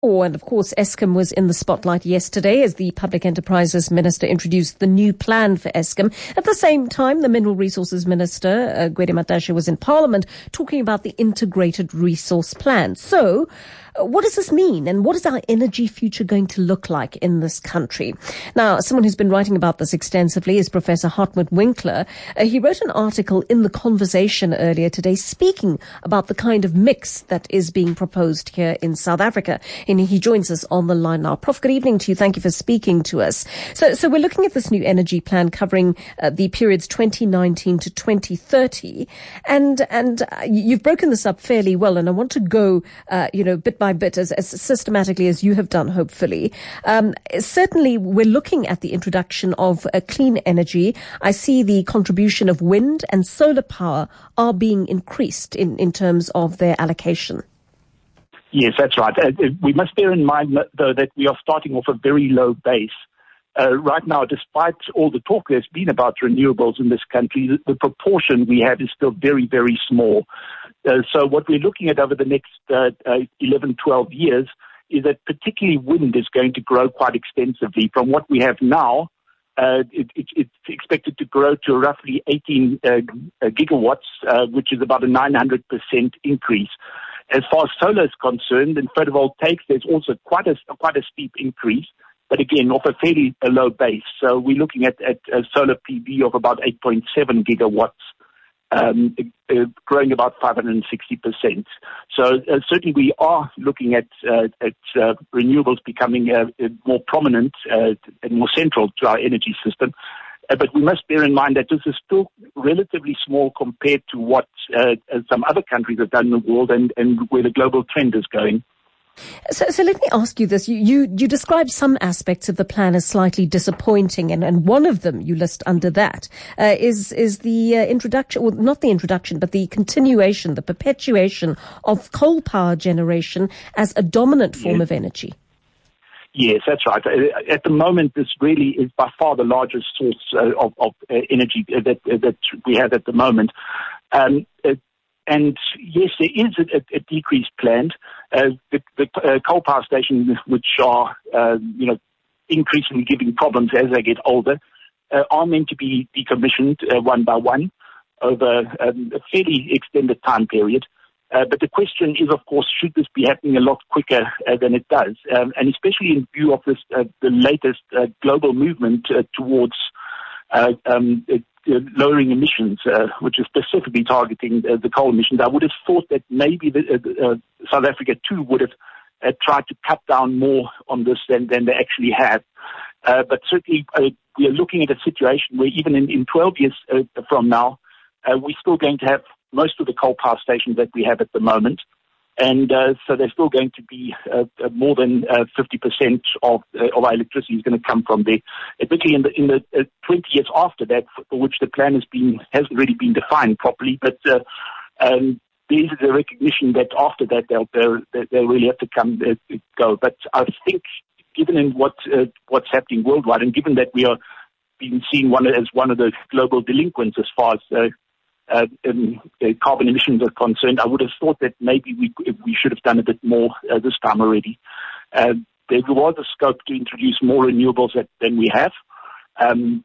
Oh, and of course, Eskom was in the spotlight yesterday as the Public Enterprises Minister introduced the new plan for Eskom. At the same time, the Mineral Resources Minister, Gwede Mantashe, was in Parliament talking about the Integrated Resource Plan. So, what does this mean, and what is our energy future going to look like in this country? Now, someone who's been writing about this extensively is Professor Hartmut Winkler. He wrote an article in The Conversation earlier today speaking about the kind of mix that is being proposed here in South Africa. And he joins us on the line now. Prof, good evening to you. Thank you for speaking to us. So we're looking at this new energy plan covering the periods 2019 to 2030. And you've broken this up fairly well. And I want to go, bit by bit, as systematically as you have done, hopefully. Certainly, we're looking at the introduction of clean energy. I see the contribution of wind and solar power are being increased in terms of their allocation. Yes, that's right. We must bear in mind, though, that we are starting off a very low base. Right now, despite all the talk there's been about renewables in this country, the proportion we have is still very, very small. So what we're looking at over the next 11, 12 years is that particularly wind is going to grow quite extensively. From what we have now, it's expected to grow to roughly 18 gigawatts, which is about a 900% increase. As far as solar is concerned, in photovoltaics, there's also quite a steep increase, but again, off a fairly low base. So we're looking at a solar PV of about 8.7 gigawatts, growing about 560%. So certainly we are looking at renewables becoming more prominent and more central to our energy system. But we must bear in mind that this is still relatively small compared to what some other countries have done in the world and where the global trend is going. So let me ask you this. You describe some aspects of the plan as slightly disappointing, and one of them you list under that is the introduction, or not the introduction, but the continuation, the perpetuation of coal power generation as a dominant form of energy. Yes, that's right. At the moment, this really is by far the largest source of energy that we have at the moment. And yes, there is a decrease planned. The coal power stations, which are increasingly giving problems as they get older, are meant to be decommissioned one by one over a fairly extended time period. But the question is, of course, should this be happening a lot quicker than it does? And especially in view of this, the latest global movement towards lowering emissions, which is specifically targeting the coal emissions. I would have thought that maybe South Africa too would have tried to cut down more on this than they actually have. But certainly we are looking at a situation where even in 12 years from now, we're still going to have most of the coal power stations that we have at the moment. And so there's still going to be more than 50% of our electricity is going to come from there. Particularly in the 20 years after that, for which the plan hasn't really been defined properly. But there is a recognition that after that they'll really have to go. But I think, given in what's happening worldwide, and given that we are being seen as one of the global delinquents as far as carbon emissions are concerned, I would have thought that maybe we should have done a bit more this time already. There was a scope to introduce more renewables than we have, and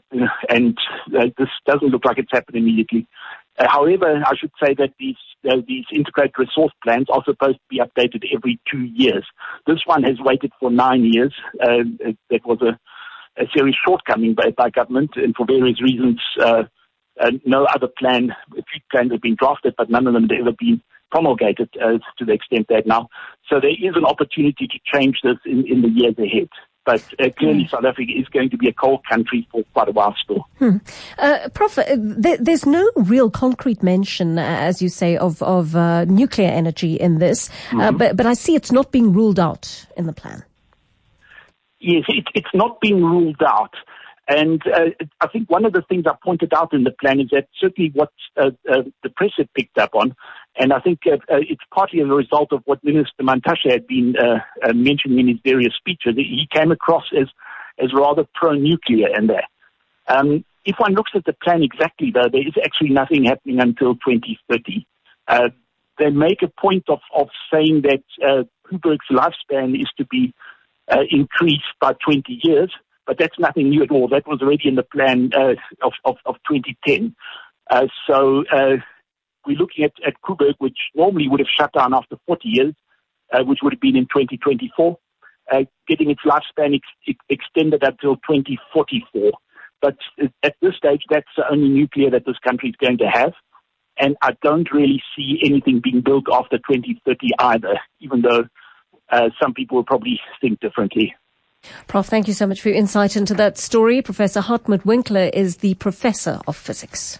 this doesn't look like it's happened immediately. However, I should say that these integrated resource plans are supposed to be updated every 2 years. This one has waited for 9 years. That was a serious shortcoming by government, and for various reasons. No other plan, a few plans have been drafted, but none of them have ever been promulgated to the extent that now. So there is an opportunity to change this in the years ahead. But clearly South Africa is going to be a coal country for quite a while still. Prof, there's no real concrete mention, as you say, of nuclear energy in this, but I see it's not being ruled out in the plan. Yes, it's not being ruled out. And I think one of the things I pointed out in the plan is that certainly what the press had picked up on, and I think it's partly as a result of what Minister Mantashe had been mentioning in his various speeches. He came across as rather pro-nuclear in there. If one looks at the plan exactly, though, there is actually nothing happening until 2030. They make a point of saying that Koeberg's lifespan is to be increased by 20 years, but that's nothing new at all. That was already in the plan of 2010. So we're looking at Koeberg, which normally would have shut down after 40 years, which would have been in 2024, getting its lifespan extended until 2044. But at this stage, that's the only nuclear that this country is going to have. And I don't really see anything being built after 2030 either, even though some people will probably think differently. Prof, thank you so much for your insight into that story. Professor Hartmut Winkler is the Professor of Physics.